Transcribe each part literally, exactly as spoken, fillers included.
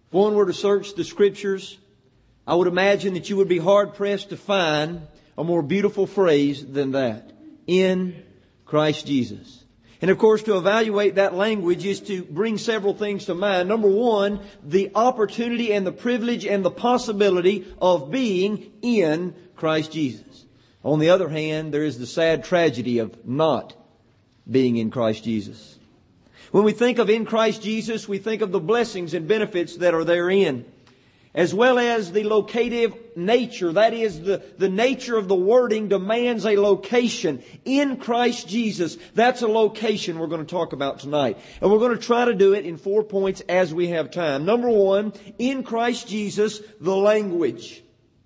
If one were to search the Scriptures, I would imagine that you would be hard-pressed to find a more beautiful phrase than that. In Christ Jesus. And of course, to evaluate that language is to bring several things to mind. Number one, the opportunity and the privilege and the possibility of being in Christ Jesus. On the other hand, there is the sad tragedy of not being in Christ Jesus. When we think of in Christ Jesus, we think of the blessings and benefits that are therein, as well as the locative nature. That is, the, the nature of the wording demands a location. In Christ Jesus, that's a location we're going to talk about tonight. And we're going to try to do it in four points as we have time. Number one, in Christ Jesus, the language.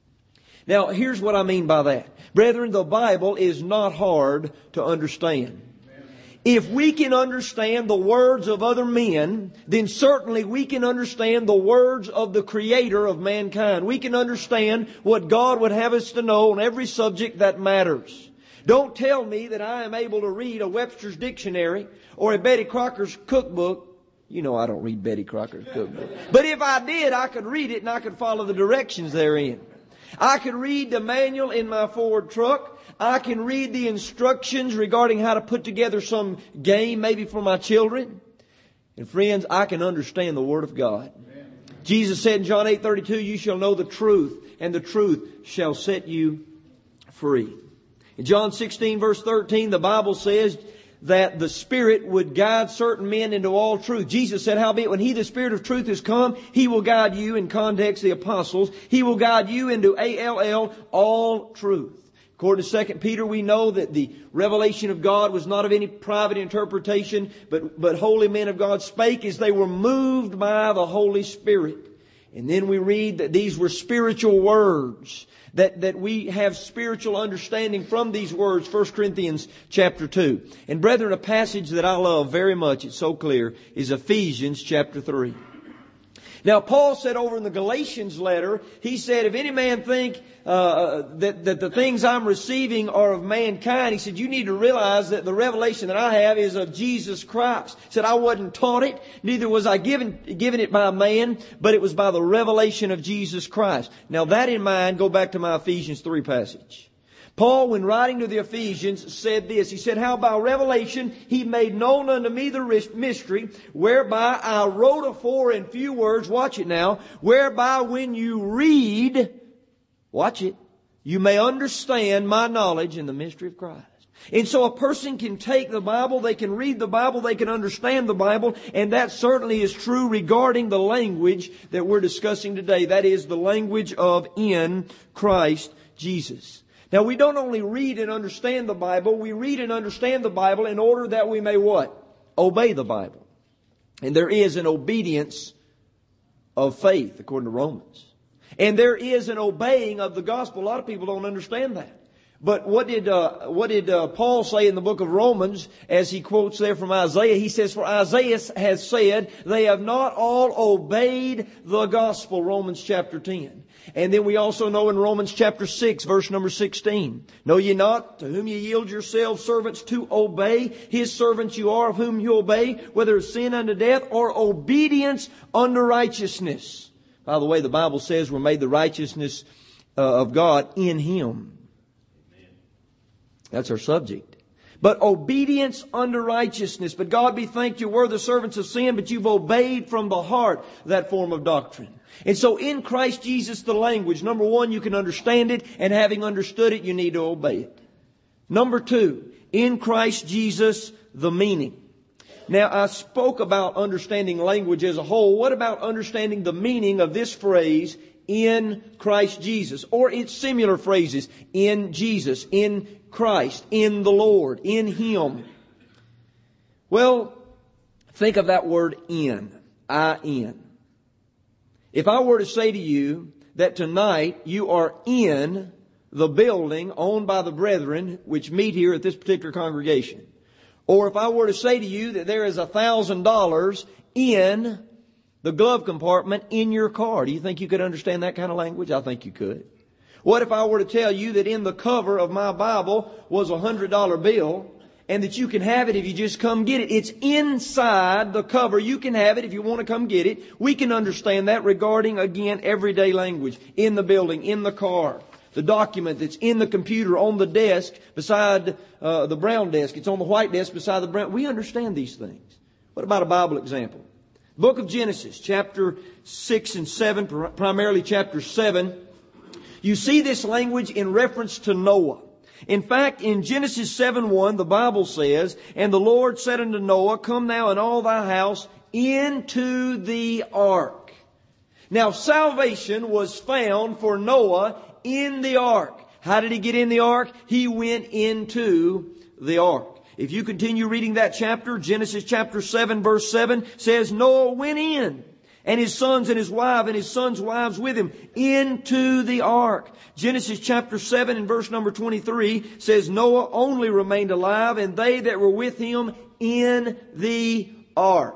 Now, here's what I mean by that. Brethren, the Bible is not hard to understand. If we can understand the words of other men, then certainly we can understand the words of the Creator of mankind. We can understand what God would have us to know on every subject that matters. Don't tell me that I am able to read a Webster's Dictionary or a Betty Crocker's cookbook. You know I don't read Betty Crocker's cookbook. But if I did, I could read it and I could follow the directions therein. I could read the manual in my Ford truck. I can read the instructions regarding how to put together some game, maybe for my children. And friends, I can understand the Word of God. Amen. Jesus said in John eight thirty-two, you shall know the truth, and the truth shall set you free. In John sixteen verse thirteen, the Bible says that the Spirit would guide certain men into all truth. Jesus said, howbeit when He, the Spirit of truth, is come, He will guide you, in context the apostles, He will guide you into A L L, all truth. According to Second Peter, we know that the revelation of God was not of any private interpretation, but, but holy men of God spake as they were moved by the Holy Spirit. And then we read that these were spiritual words, that, that we have spiritual understanding from these words, First Corinthians chapter two. And brethren, a passage that I love very much, it's so clear, is Ephesians chapter three. Now, Paul said over in the Galatians letter, he said, if any man think uh, that, that the things I'm receiving are of mankind, he said, you need to realize that the revelation that I have is of Jesus Christ. He said, I wasn't taught it, neither was I given, given it by man, but it was by the revelation of Jesus Christ. Now, that in mind, go back to my Ephesians three passage. Paul, when writing to the Ephesians, said this. He said, how by revelation He made known unto me the mystery, whereby I wrote afore in few words, watch it now, whereby when you read, watch it, you may understand my knowledge in the mystery of Christ. And so a person can take the Bible, they can read the Bible, they can understand the Bible, and that certainly is true regarding the language that we're discussing today. That is the language of in Christ Jesus. Now, we don't only read and understand the Bible, we read and understand the Bible in order that we may what? Obey the Bible. And there is an obedience of faith, according to Romans. And there is an obeying of the gospel. A lot of people don't understand that. But what did uh, what did uh, Paul say in the book of Romans as he quotes there from Isaiah? He says, for Isaiah has said, they have not all obeyed the gospel, Romans chapter ten. And then we also know in Romans chapter six, verse number sixteen, know ye not to whom ye yield yourselves servants to obey? His servants you are, of whom you obey, whether it's sin unto death or obedience unto righteousness. By the way, the Bible says we're made the righteousness uh, of God in Him. That's our subject. But obedience unto righteousness. But God be thanked, you were the servants of sin, but you've obeyed from the heart that form of doctrine. And so in Christ Jesus, the language, number one, you can understand it, and having understood it, you need to obey it. Number two, in Christ Jesus, the meaning. Now, I spoke about understanding language as a whole. What about understanding the meaning of this phrase, in Christ Jesus? Or its similar phrases, in Jesus, in Christ, in the Lord, in Him. Well, think of that word in, I N. If I were to say to you that tonight you are in the building owned by the brethren which meet here at this particular congregation, or if I were to say to you that there is a thousand dollars in the glove compartment in your car, do you think you could understand that kind of language? I think you could. What if I were to tell you that in the cover of my Bible was a hundred dollar bill, and that you can have it if you just come get it. It's inside the cover. You can have it if you want to come get it. We can understand that regarding, again, everyday language. In the building, in the car. The document that's in the computer, on the desk, beside uh, the brown desk. It's on the white desk beside the brown. We understand these things. What about a Bible example? Book of Genesis, chapter six and seven, primarily chapter seven. You see this language in reference to Noah. In fact, in Genesis seven one, the Bible says, "And the Lord said unto Noah, Come thou and all thy house into the ark." Now, salvation was found for Noah in the ark. How did he get in the ark? He went into the ark. If you continue reading that chapter, Genesis chapter seven verse seven says, Noah went in, and his sons and his wife and his sons' wives with him, into the ark. Genesis chapter seven and verse number twenty-three says, Noah only remained alive, and they that were with him in the ark.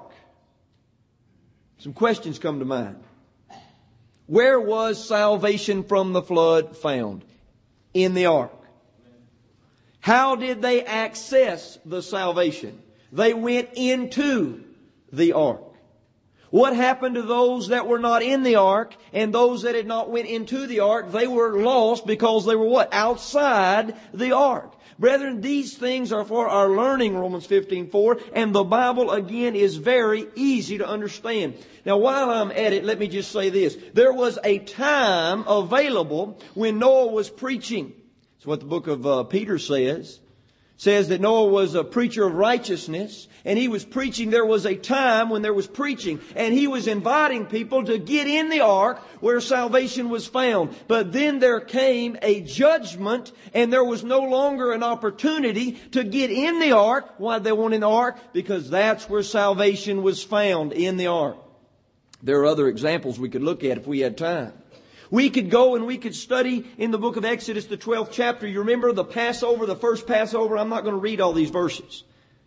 Some questions come to mind. Where was salvation from the flood found? In the ark. How did they access the salvation? They went into the ark. What happened to those that were not in the ark and those that had not went into the ark? They were lost because they were what? Outside the ark. Brethren, these things are for our learning, Romans fifteen four, and the Bible, again, is very easy to understand. Now, while I'm at it, let me just say this. There was a time available when Noah was preaching. It's what the book of uh, Peter says. It says that Noah was a preacher of righteousness, and he was preaching. There was a time when there was preaching, and he was inviting people to get in the ark where salvation was found. But then there came a judgment, and there was no longer an opportunity to get in the ark. Why did they want in the ark? Because that's where salvation was found, in the ark. There are other examples we could look at if we had time. We could go and we could study in the book of Exodus, the twelfth chapter. You remember the Passover, the first Passover? I'm not going to read all these verses.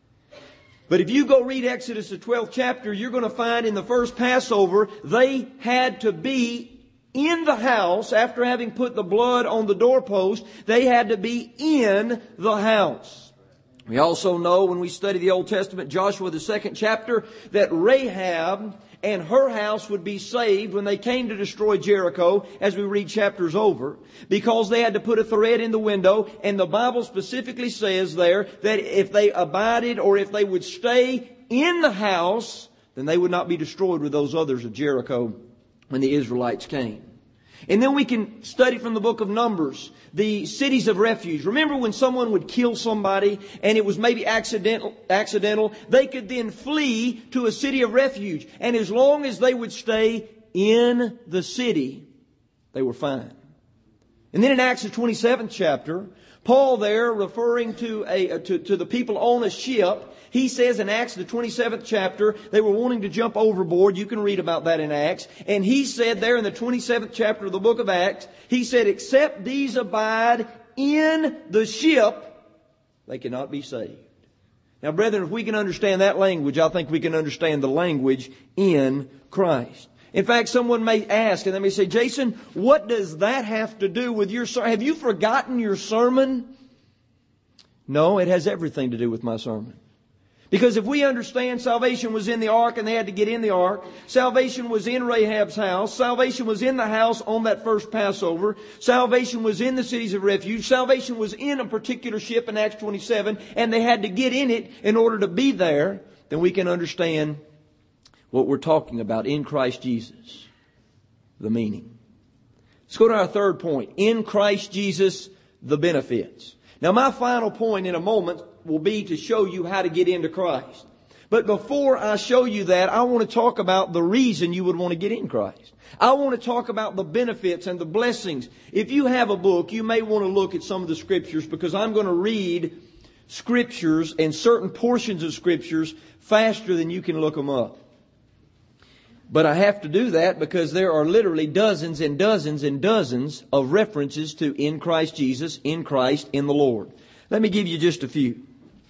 But if you go read Exodus, the twelfth chapter, you're going to find in the first Passover, they had to be in the house after having put the blood on the doorpost. They had to be in the house. We also know when we study the Old Testament, Joshua, the second chapter, that Rahab and her house would be saved when they came to destroy Jericho, as we read chapters over, because they had to put a thread in the window. And the Bible specifically says there that if they abided or if they would stay in the house, then they would not be destroyed with those others of Jericho when the Israelites came. And then we can study from the book of Numbers, the cities of refuge. Remember when someone would kill somebody and it was maybe accidental, accidental, they could then flee to a city of refuge. And as long as they would stay in the city, they were fine. And then in Acts the twenty-seventh chapter, Paul there, referring to a to, to the people on a ship, he says in Acts the twenty-seventh chapter, they were wanting to jump overboard. You can read about that in Acts. And he said there in the twenty-seventh chapter of the book of Acts, he said, except these abide in the ship, they cannot be saved. Now, brethren, if we can understand that language, I think we can understand the language in Christ. In fact, someone may ask, and they may say, Jason, what does that have to do with your sermon? Have you forgotten your sermon? No, it has everything to do with my sermon. Because if we understand salvation was in the ark and they had to get in the ark, salvation was in Rahab's house, salvation was in the house on that first Passover, salvation was in the cities of refuge, salvation was in a particular ship in Acts twenty-seven, and they had to get in it in order to be there, then we can understand what we're talking about in Christ Jesus, the meaning. Let's go to our third point. In Christ Jesus, the benefits. Now, my final point in a moment will be to show you how to get into Christ. But before I show you that, I want to talk about the reason you would want to get in Christ. I want to talk about the benefits and the blessings. If you have a book, you may want to look at some of the Scriptures, because I'm going to read Scriptures and certain portions of Scriptures faster than you can look them up. But I have to do that because there are literally dozens and dozens and dozens of references to in Christ Jesus, in Christ, in the Lord. Let me give you just a few.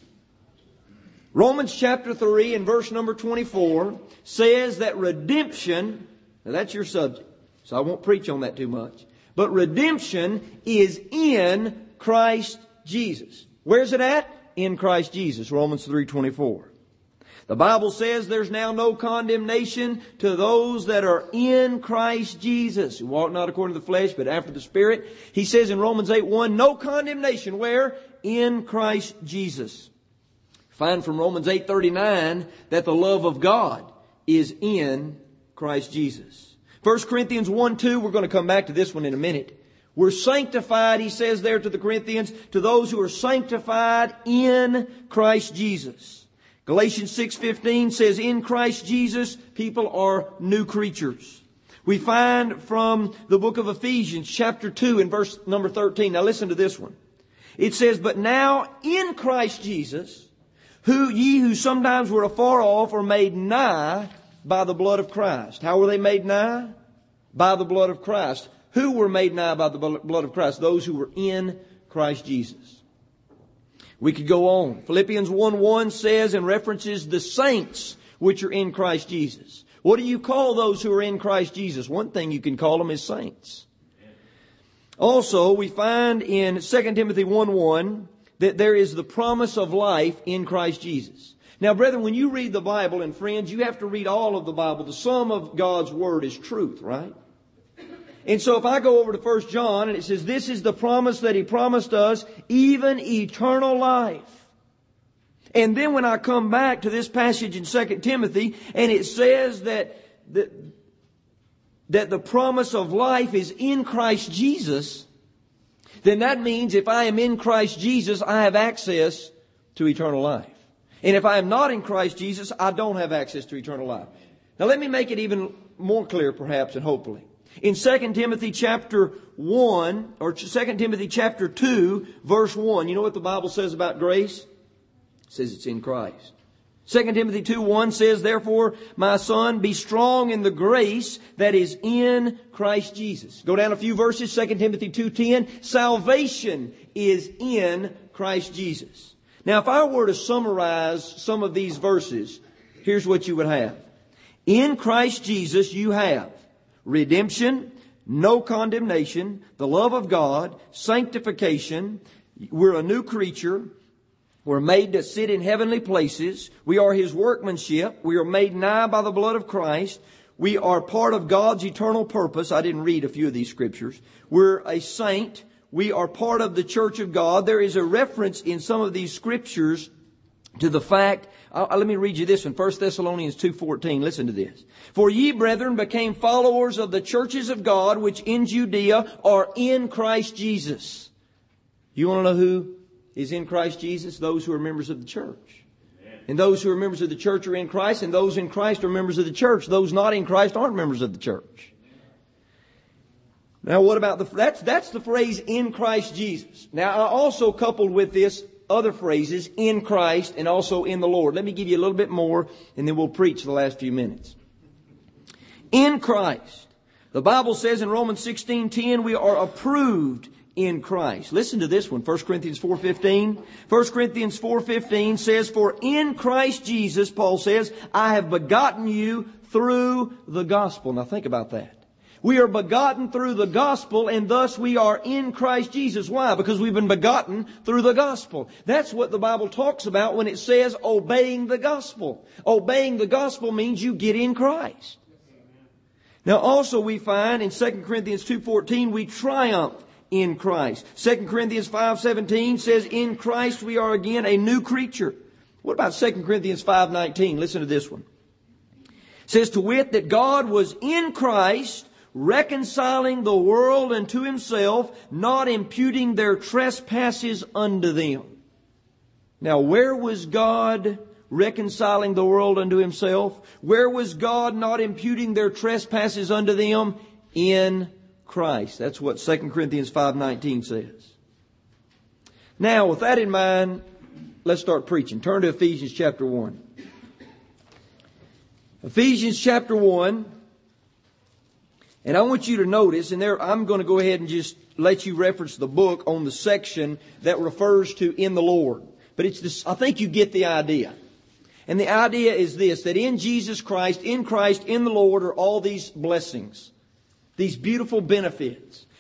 Romans chapter three and verse number twenty-four says that redemption, now that's your subject, so I won't preach on that too much, but redemption is in Christ Jesus. Where's it at? in Christ Jesus, Romans three twenty-four. The Bible says there's now no condemnation to those that are in Christ Jesus, who walk not according to the flesh, but after the Spirit. He says in Romans eight one, no condemnation. Where? In Christ Jesus. Find from Romans eight thirty-nine that the love of God is in Christ Jesus. First Corinthians one two, we're going to come back to this one in a minute. We're sanctified, he says there to the Corinthians, to those who are sanctified in Christ Jesus. Galatians six fifteen says, in Christ Jesus, people are new creatures. We find from the book of Ephesians, chapter two, and verse number thirteen. Now listen to this one. It says, but now in Christ Jesus, who ye who sometimes were afar off are made nigh by the blood of Christ. How were they made nigh? By the blood of Christ. Who were made nigh by the blood of Christ? Those who were in Christ Jesus. We could go on. Philippians one one says and references the saints which are in Christ Jesus. What do you call those who are in Christ Jesus? One thing you can call them is saints. Also, we find in Second Timothy one one that there is the promise of life in Christ Jesus. Now, brethren, when you read the Bible, and friends, you have to read all of the Bible. The sum of God's Word is truth, right? And so if I go over to First John and it says, this is the promise that He promised us, even eternal life. And then when I come back to this passage in Second Timothy and it says that, that, that the promise of life is in Christ Jesus, then that means if I am in Christ Jesus, I have access to eternal life. And if I am not in Christ Jesus, I don't have access to eternal life. Now let me make it even more clear perhaps and hopefully. In Second Timothy chapter one, or Second Timothy chapter two, verse one, you know what the Bible says about grace? It says it's in Christ. Second Timothy two one says, therefore, my son, be strong in the grace that is in Christ Jesus. Go down a few verses, Second Timothy two ten, salvation is in Christ Jesus. Now, if I were to summarize some of these verses, here's what you would have. In Christ Jesus, you have redemption, no condemnation, the love of God, sanctification. We're a new creature. We're made to sit in heavenly places. We are His workmanship. We are made nigh by the blood of Christ. We are part of God's eternal purpose. I didn't read a few of these scriptures. We're a saint. We are part of the church of God. There is a reference in some of these scriptures to the fact, uh, let me read you this one, First Thessalonians two fourteen. Listen to this. For ye, brethren, became followers of the churches of God which in Judea are in Christ Jesus. You want to know who is in Christ Jesus? Those who are members of the church. Amen. And those who are members of the church are in Christ, and those in Christ are members of the church. Those not in Christ aren't members of the church. Now what about the, that's, that's the phrase in Christ Jesus. Now I also coupled with this other phrases, in Christ and also in the Lord. Let me give you a little bit more and then we'll preach the last few minutes. In Christ. The Bible says in Romans sixteen ten, we are approved in Christ. Listen to this one, First Corinthians four fifteen. First Corinthians four fifteen says, for in Christ Jesus, Paul says, I have begotten you through the gospel. Now think about that. We are begotten through the gospel, and thus we are in Christ Jesus. Why? Because we've been begotten through the gospel. That's what the Bible talks about when it says obeying the gospel. Obeying the gospel means you get in Christ. Now also we find in Second Corinthians two fourteen, we triumph in Christ. Second Corinthians five seventeen says, in Christ we are again a new creature. What about Second Corinthians five nineteen? Listen to this one. It says, to wit, that God was in Christ, reconciling the world unto Himself, not imputing their trespasses unto them. Now, where was God reconciling the world unto Himself? Where was God not imputing their trespasses unto them? In Christ. That's what Second Corinthians five nineteen says. Now, with that in mind, let's start preaching. Turn to Ephesians chapter one. Ephesians chapter one. And I want you to notice, and there I'm going to go ahead and just let you reference the book on the section that refers to in the Lord. But it's this, I think you get the idea. And the idea is this, that in Jesus Christ, in Christ, in the Lord are all these blessings, these beautiful benefits.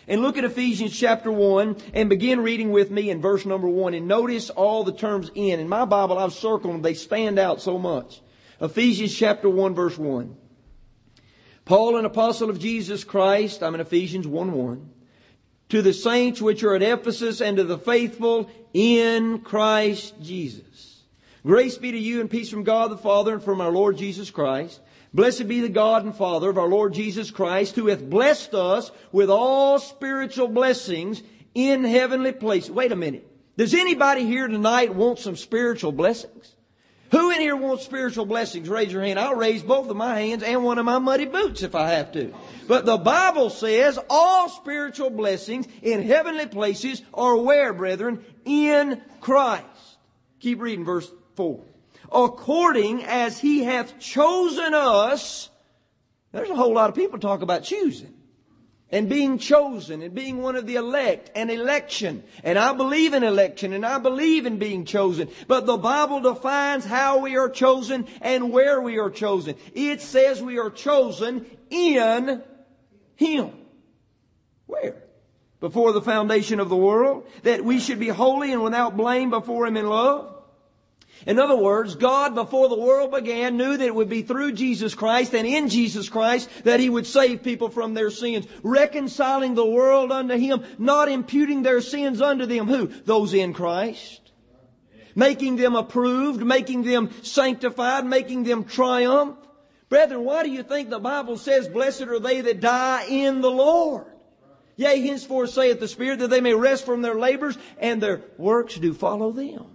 And look at Ephesians chapter one and begin reading with me in verse number one. And notice all the terms in. In my Bible, I've circled them. They stand out so much. Ephesians chapter one, verse one. Paul, an apostle of Jesus Christ, I'm in Ephesians one one. To the saints which are at Ephesus and to the faithful in Christ Jesus. Grace be to you and peace from God the Father and from our Lord Jesus Christ. Blessed be the God and Father of our Lord Jesus Christ, who hath blessed us with all spiritual blessings in heavenly places. Wait a minute. Does anybody here tonight want some spiritual blessings? Who in here wants spiritual blessings? Raise your hand. I'll raise both of my hands and one of my muddy boots if I have to. But the Bible says all spiritual blessings in heavenly places are where, brethren? In Christ. Keep reading verse four. According as He hath chosen us. There's a whole lot of people talk about choosing. And being chosen and being one of the elect and election. And I believe in election and I believe in being chosen. But the Bible defines how we are chosen and where we are chosen. It says we are chosen in Him. Where? Before the foundation of the world. That we should be holy and without blame before Him in love. In other words, God, before the world began, knew that it would be through Jesus Christ and in Jesus Christ that He would save people from their sins, reconciling the world unto Him, not imputing their sins unto them. Who? Those in Christ. Making them approved, making them sanctified, making them triumph. Brethren, why do you think the Bible says, blessed are they that die in the Lord? Yea, henceforth saith the Spirit, that they may rest from their labors, and their works do follow them.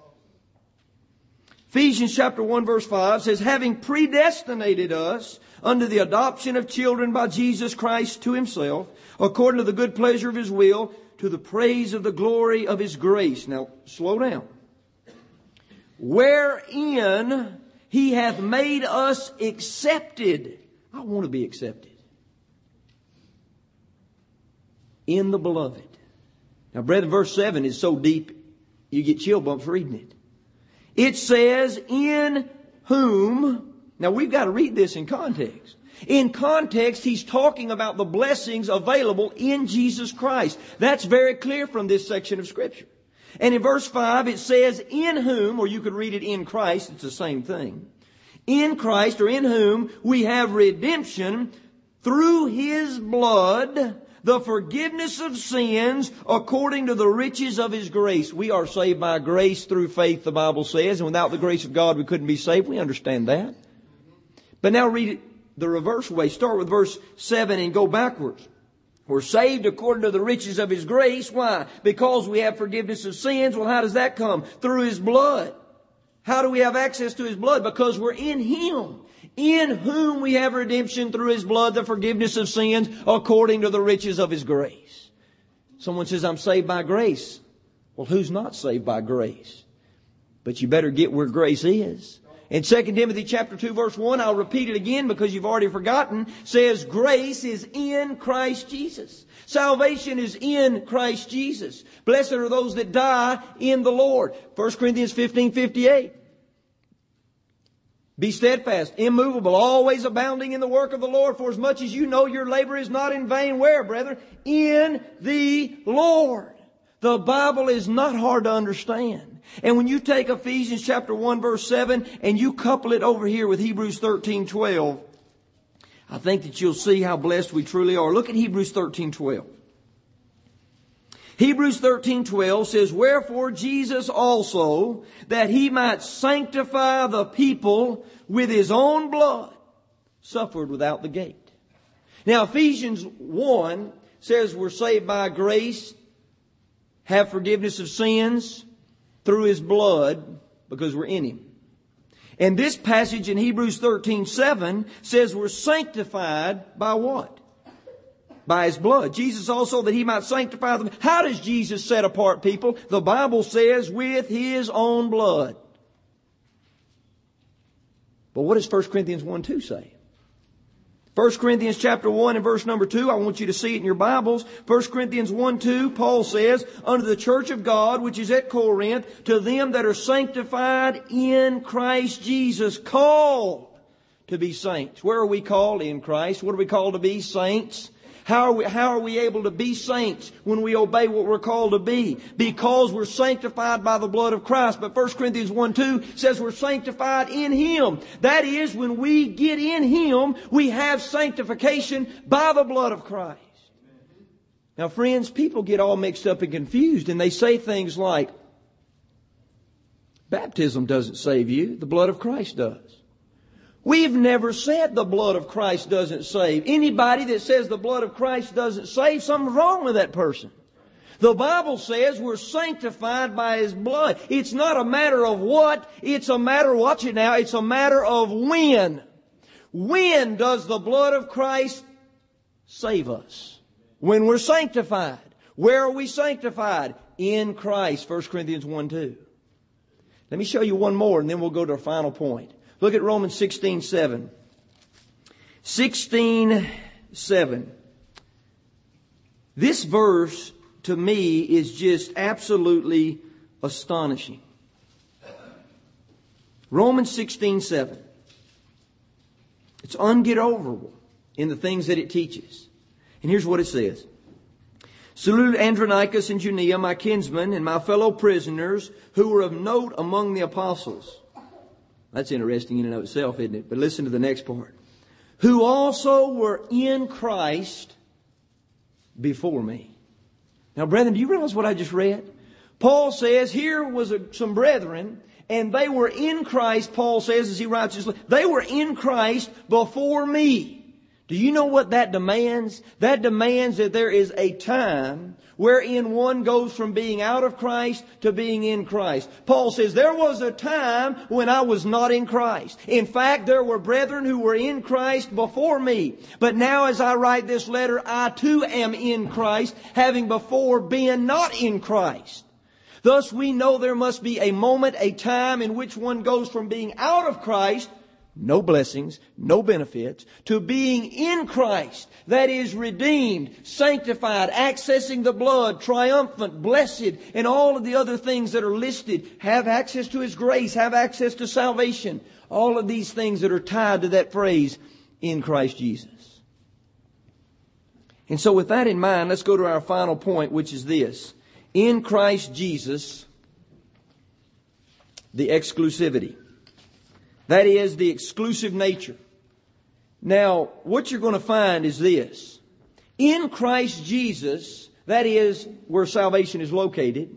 Ephesians chapter one verse five says, having predestinated us unto the adoption of children by Jesus Christ to Himself, according to the good pleasure of His will, to the praise of the glory of His grace. Now, slow down. Wherein He hath made us accepted. I want to be accepted. In the beloved. Now, brethren, verse seven is so deep, you get chill bumps reading it. It says, in whom, now we've got to read this in context. In context, he's talking about the blessings available in Jesus Christ. That's very clear from this section of Scripture. And in verse five, it says, in whom, or you could read it in Christ, it's the same thing. In Christ, or in whom, we have redemption through His blood, the forgiveness of sins according to the riches of His grace. We are saved by grace through faith, the Bible says. And without the grace of God, we couldn't be saved. We understand that. But now read it the reverse way. Start with verse seven and go backwards. We're saved according to the riches of His grace. Why? Because we have forgiveness of sins. Well, how does that come? Through His blood. How do we have access to His blood? Because we're in Him. In whom we have redemption through His blood, the forgiveness of sins, according to the riches of His grace. Someone says, I'm saved by grace. Well, who's not saved by grace? But you better get where grace is. In Second Timothy chapter two verse one, I'll repeat it again because you've already forgotten, says grace is in Christ Jesus. Salvation is in Christ Jesus. Blessed are those that die in the Lord. First Corinthians fifteen fifty-eight. Be steadfast, immovable, always abounding in the work of the Lord, for as much as you know your labor is not in vain. Where, brethren? In the Lord. The Bible is not hard to understand. And when you take Ephesians chapter one verse seven and you couple it over here with Hebrews thirteen twelve, I think that you'll see how blessed we truly are. Look at Hebrews thirteen twelve. Hebrews thirteen twelve says, wherefore Jesus also, that He might sanctify the people with His own blood, suffered without the gate. Now Ephesians one says we're saved by grace, have forgiveness of sins through His blood because we're in Him. And this passage in Hebrews thirteen seven says we're sanctified by what? By His blood. Jesus also that He might sanctify them. How does Jesus set apart people? The Bible says with His own blood. But what does First Corinthians one two say? First Corinthians chapter one and verse number two, I want you to see it in your Bibles. First Corinthians one two, Paul says, unto the church of God which is at Corinth, to them that are sanctified in Christ Jesus, called to be saints. Where are we called? In Christ. What are we called to be? Saints. How are we, how are we able to be saints when we obey what we're called to be? Because we're sanctified by the blood of Christ. But First Corinthians one two says we're sanctified in Him. That is, when we get in Him, we have sanctification by the blood of Christ. Now friends, people get all mixed up and confused, and they say things like, baptism doesn't save you, the blood of Christ does. We've never said the blood of Christ doesn't save. Anybody that says the blood of Christ doesn't save, something's wrong with that person. The Bible says we're sanctified by His blood. It's not a matter of what, it's a matter, watch it now, it's a matter of when. When does the blood of Christ save us? When we're sanctified. Where are we sanctified? In Christ, First Corinthians one two. Let me show you one more and then we'll go to our final point. Look at Romans sixteen seven. sixteen seven. This verse, to me, is just absolutely astonishing. Romans sixteen seven. It's unget-overable in the things that it teaches. And here's what it says. Salute Andronicus and Junia, my kinsmen, and my fellow prisoners, who were of note among the apostles. That's interesting in and of itself, isn't it? But listen to the next part. Who also were in Christ before me. Now, brethren, do you realize what I just read? Paul says, here was a, some brethren, and they were in Christ, Paul says as he writes this, they were in Christ before me. Do you know what that demands? That demands that there is a time wherein one goes from being out of Christ to being in Christ. Paul says, there was a time when I was not in Christ. In fact, there were brethren who were in Christ before me. But now as I write this letter, I too am in Christ, having before been not in Christ. Thus we know there must be a moment, a time in which one goes from being out of Christ, no blessings, no benefits, to being in Christ, that is redeemed, sanctified, accessing the blood, triumphant, blessed, and all of the other things that are listed, have access to His grace, have access to salvation. All of these things that are tied to that phrase, in Christ Jesus. And so with that in mind, let's go to our final point, which is this. In Christ Jesus, the exclusivity. That is the exclusive nature. Now, what you're going to find is this. In Christ Jesus, that is where salvation is located,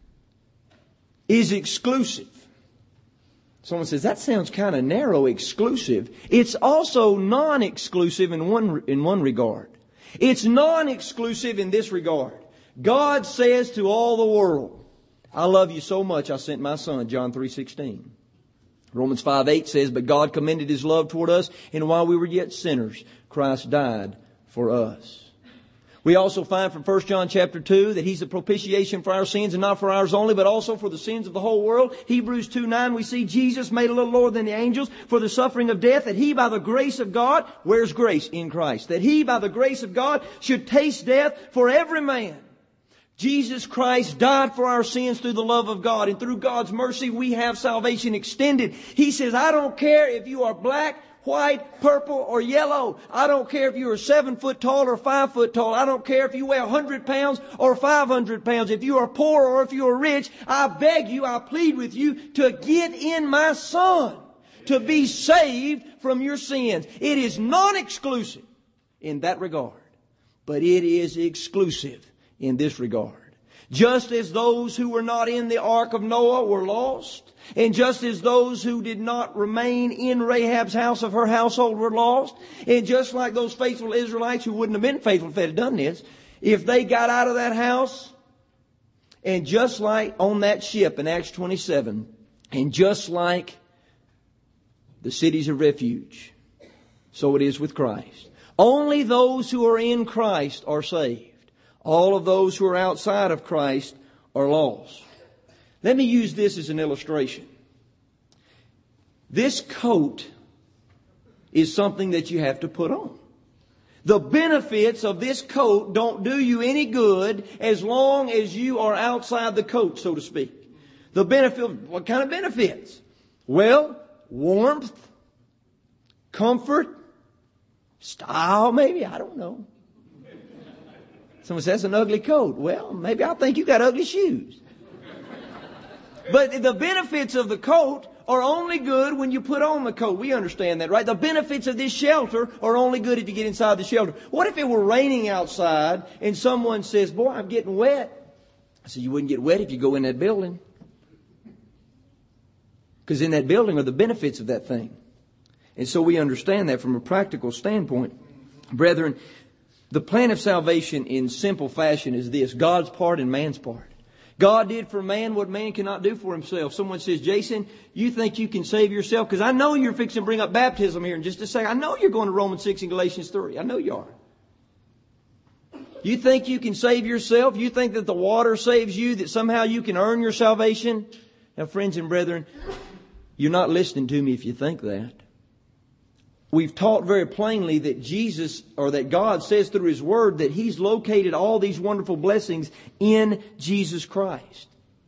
is exclusive. Someone says, that sounds kind of narrow, exclusive. It's also non-exclusive in one, in one regard. It's non-exclusive in this regard. God says to all the world, I love you so much I sent my Son, John three sixteen. Romans five eight says, but God commended His love toward us, and while we were yet sinners, Christ died for us. We also find from First John chapter two that He's a propitiation for our sins, and not for ours only, but also for the sins of the whole world. Hebrews two nine, we see Jesus made a little lower than the angels for the suffering of death, that He by the grace of God, where's grace? In Christ. That He by the grace of God should taste death for every man. Jesus Christ died for our sins through the love of God. And through God's mercy, we have salvation extended. He says, I don't care if you are black, white, purple, or yellow. I don't care if you are seven foot tall or five foot tall. I don't care if you weigh a hundred pounds or five hundred pounds. If you are poor or if you are rich, I beg you, I plead with you to get in my Son, to be saved from your sins. It is non-exclusive in that regard, but it is exclusive in this regard. Just as those who were not in the ark of Noah were lost, and just as those who did not remain in Rahab's house of her household were lost, and just like those faithful Israelites who wouldn't have been faithful if they had done this, if they got out of that house, and just like on that ship in Acts twenty-seven, and just like the cities of refuge, so it is with Christ. Only those who are in Christ are saved. All of those who are outside of Christ are lost. Let me use this as an illustration. This coat is something that you have to put on. The benefits of this coat don't do you any good as long as you are outside the coat, so to speak. The benefit, what kind of benefits? Well, warmth, comfort, style maybe, I don't know. Someone says, that's an ugly coat. Well, maybe I think you got ugly shoes. But the benefits of the coat are only good when you put on the coat. We understand that, right? The benefits of this shelter are only good if you get inside the shelter. What if it were raining outside and someone says, boy, I'm getting wet? I said, you wouldn't get wet if you go in that building. Because in that building are the benefits of that thing. And so we understand that from a practical standpoint. Brethren, the plan of salvation in simple fashion is this: God's part and man's part. God did for man what man cannot do for himself. Someone says, Jason, you think you can save yourself? Because I know you're fixing to bring up baptism here in just a second. I know you're going to Romans six and Galatians three. I know you are. You think you can save yourself? You think that the water saves you, that somehow you can earn your salvation? Now, friends and brethren, you're not listening to me if you think that. We've taught very plainly that Jesus, or that God says through His Word, that He's located all these wonderful blessings in Jesus Christ.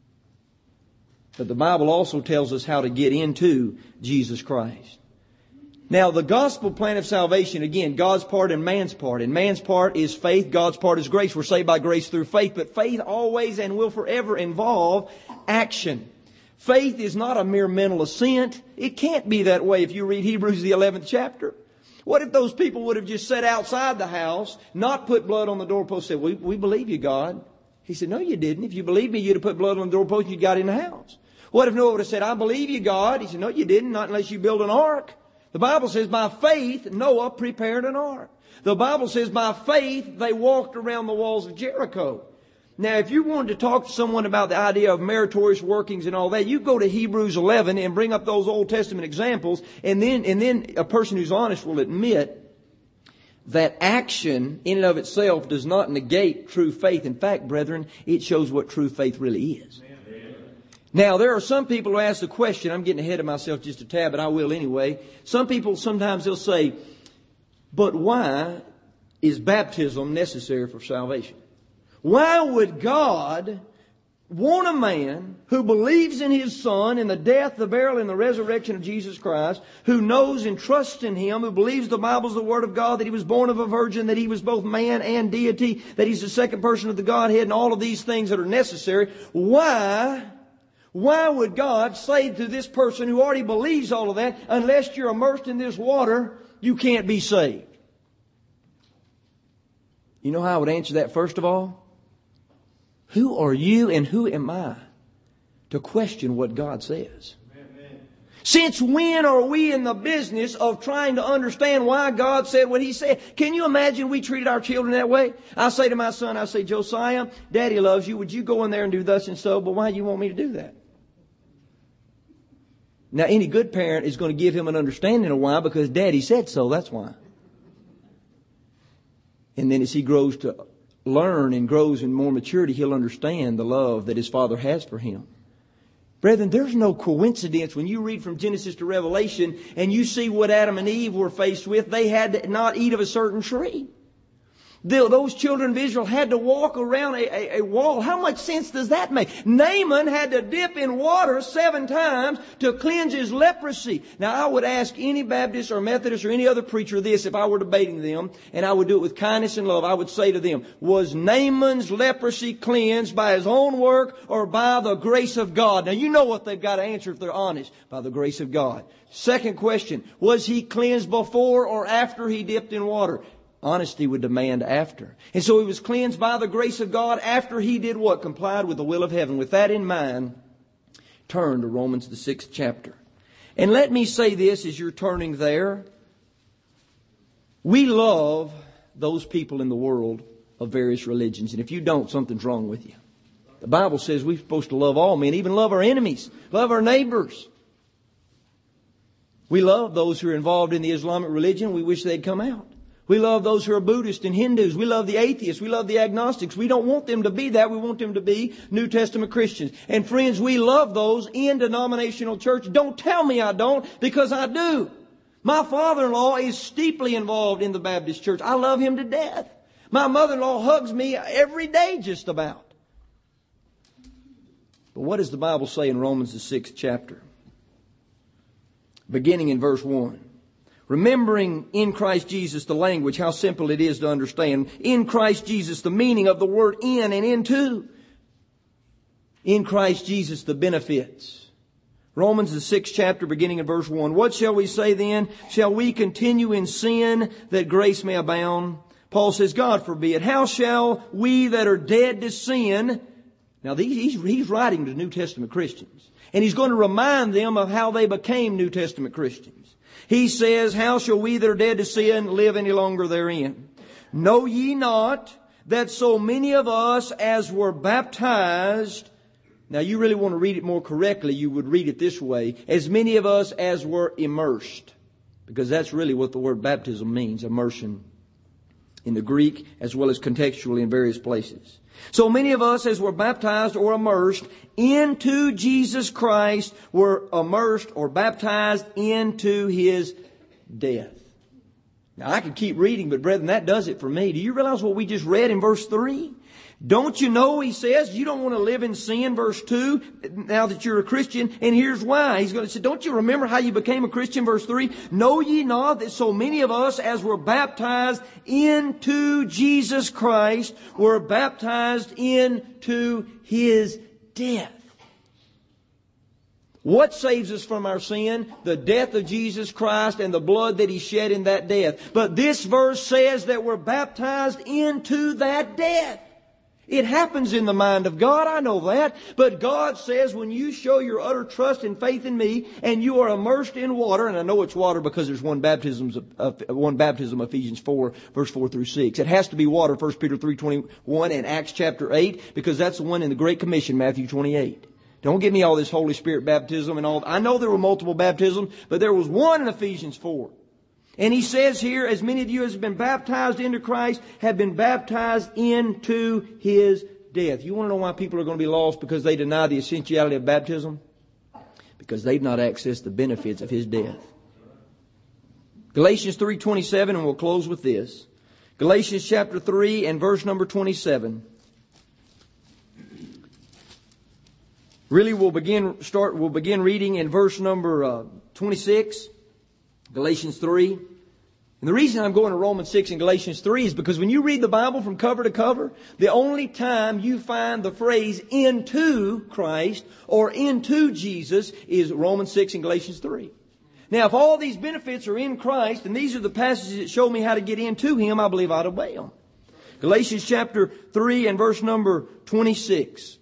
But the Bible also tells us how to get into Jesus Christ. Now, the gospel plan of salvation, again, God's part and man's part. And man's part is faith, God's part is grace. We're saved by grace through faith. But faith always and will forever involve action. Faith is not a mere mental assent. It can't be that way if you read Hebrews the eleventh chapter. What if those people would have just sat outside the house, not put blood on the doorpost, and said, we, we believe you, God. He said, no, you didn't. If you believed me, you'd have put blood on the doorpost and you got in the house. What if Noah would have said, I believe you, God? He said, no, you didn't, not unless you build an ark. The Bible says, by faith, Noah prepared an ark. The Bible says, by faith, they walked around the walls of Jericho. Now, if you wanted to talk to someone about the idea of meritorious workings and all that, you go to Hebrews eleven and bring up those Old Testament examples, and then, and then a person who's honest will admit that action in and of itself does not negate true faith. In fact, brethren, it shows what true faith really is. Amen. Now, there are some people who ask the question, I'm getting ahead of myself just a tad, but I will anyway. Some people, sometimes they'll say, but why is baptism necessary for salvation? Why would God want a man who believes in His Son, in the death, the burial, and the resurrection of Jesus Christ, who knows and trusts in Him, who believes the Bible is the Word of God, that He was born of a virgin, that He was both man and deity, that He's the second person of the Godhead, and all of these things that are necessary? Why, why would God say to this person who already believes all of that, unless you're immersed in this water, you can't be saved? You know how I would answer that first of all? Who are you and who am I to question what God says? Amen. Since when are we in the business of trying to understand why God said what He said? Can you imagine we treated our children that way? I say to my son, I say, Josiah, Daddy loves you. Would you go in there and do thus and so? But why do you want me to do that? Now, any good parent is going to give him an understanding of why, because Daddy said so. That's why. And then as he grows to learn and grows in more maturity, he'll understand the love that his father has for him. Brethren, there's no coincidence when you read from Genesis to Revelation and you see what Adam and Eve were faced with. They had to not eat of a certain tree. The, those children of Israel had to walk around a, a, a wall. How much sense does that make? Naaman had to dip in water seven times to cleanse his leprosy. Now, I would ask any Baptist or Methodist or any other preacher this if I were debating them, and I would do it with kindness and love. I would say to them, was Naaman's leprosy cleansed by his own work or by the grace of God? Now, you know what they've got to answer if they're honest. By the grace of God. Second question, was he cleansed before or after he dipped in water? Honesty would demand after. And so he was cleansed by the grace of God after he did what? Complied with the will of heaven. With that in mind, turn to Romans the sixth chapter. And let me say this as you're turning there. We love those people in the world of various religions. And if you don't, something's wrong with you. The Bible says we're supposed to love all men, even love our enemies, love our neighbors. We love those who are involved in the Islamic religion. We wish they'd come out. We love those who are Buddhists and Hindus. We love the atheists. We love the agnostics. We don't want them to be that. We want them to be New Testament Christians. And friends, we love those in denominational church. Don't tell me I don't, because I do. My father-in-law is steeply involved in the Baptist church. I love him to death. My mother-in-law hugs me every day just about. But what does the Bible say in Romans the sixth chapter? Beginning in verse one. Remembering in Christ Jesus the language, how simple it is to understand. In Christ Jesus, the meaning of the word in and into. In Christ Jesus, the benefits. Romans, the sixth chapter, beginning in verse one. What shall we say then? Shall we continue in sin that grace may abound? Paul says, God forbid. How shall we that are dead to sin? Now, he's, he's writing to New Testament Christians. And he's going to remind them of how they became New Testament Christians. He says, how shall we that are dead to sin live any longer therein? Know ye not that so many of us as were baptized... Now, you really want to read it more correctly, you would read it this way. As many of us as were immersed. Because that's really what the word baptism means, immersion. In the Greek, as well as contextually in various places. So many of us as were baptized or immersed into Jesus Christ were immersed or baptized into His death. Now, I could keep reading, but brethren, that does it for me. Do you realize what we just read in verse three? Don't you know, he says, you don't want to live in sin, verse two, now that you're a Christian. And here's why. He's going to say, don't you remember how you became a Christian, verse three? Know ye not that so many of us as were baptized into Jesus Christ were baptized into His death? What saves us from our sin? The death of Jesus Christ and the blood that He shed in that death. But this verse says that we're baptized into that death. It happens in the mind of God, I know that. But God says when you show your utter trust and faith in Me and you are immersed in water, and I know it's water because there's one baptism, of, one baptism, Ephesians four, verse four through six. It has to be water, First Peter three twenty-one and Acts chapter eight, because that's the one in the Great Commission, Matthew twenty-eight. Don't give me all this Holy Spirit baptism and all. I know there were multiple baptisms, but there was one in Ephesians four. And he says here, as many of you as have been baptized into Christ have been baptized into His death. You want to know why people are going to be lost? Because they deny the essentiality of baptism? Because they've not accessed the benefits of His death. Galatians three twenty-seven, and we'll close with this. Galatians chapter three and verse number twenty-seven. Really, we'll begin start. We'll begin reading in verse number uh, twenty-six, Galatians three. And the reason I'm going to Romans six and Galatians three is because when you read the Bible from cover to cover, the only time you find the phrase "into Christ" or "into Jesus" is Romans six and Galatians three. Now, if all these benefits are in Christ, and these are the passages that show me how to get into Him, I believe I'd obey them. Galatians chapter three and verse number twenty-six.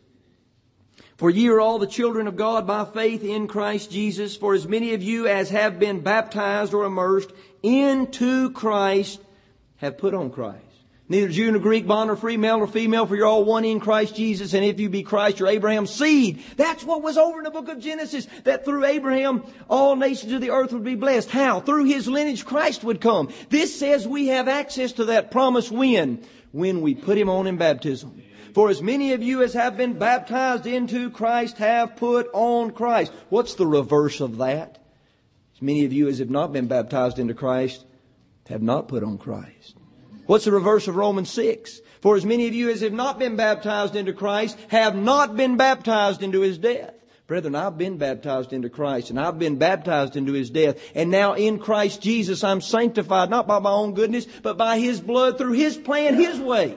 For ye are all the children of God by faith in Christ Jesus. For as many of you as have been baptized or immersed into Christ have put on Christ. Neither Jew nor Greek, bond or free, male or female, for you're all one in Christ Jesus. And if you be Christ, you're Abraham's seed. That's what was over in the book of Genesis. That through Abraham, all nations of the earth would be blessed. How? Through his lineage, Christ would come. This says we have access to that promise when? When we put Him on in baptism. For as many of you as have been baptized into Christ have put on Christ. What's the reverse of that? As many of you as have not been baptized into Christ have not put on Christ. What's the reverse of Romans six? For as many of you as have not been baptized into Christ have not been baptized into His death. Brethren, I've been baptized into Christ and I've been baptized into His death. And now in Christ Jesus I'm sanctified not by my own goodness but by His blood through His plan, His way.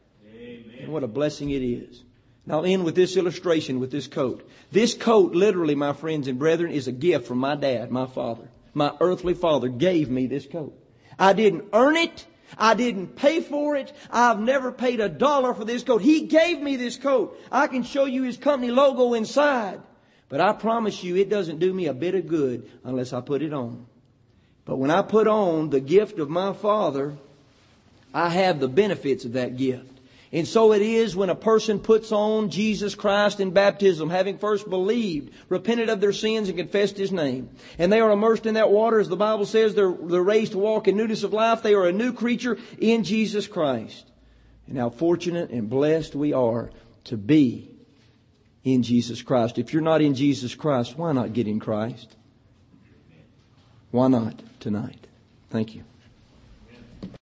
And what a blessing it is. Now I'll end with this illustration with this coat. This coat literally, my friends and brethren, is a gift from my dad, my father. My earthly father gave me this coat. I didn't earn it. I didn't pay for it. I've never paid a dollar for this coat. He gave me this coat. I can show you his company logo inside. But I promise you it doesn't do me a bit of good unless I put it on. But when I put on the gift of my Father, I have the benefits of that gift. And so it is when a person puts on Jesus Christ in baptism, having first believed, repented of their sins and confessed His name. And they are immersed in that water, as the Bible says, they're, they're raised to walk in newness of life. They are a new creature in Jesus Christ. And how fortunate and blessed we are to be in Jesus Christ. If you're not in Jesus Christ, why not get in Christ? Why not tonight? Thank you.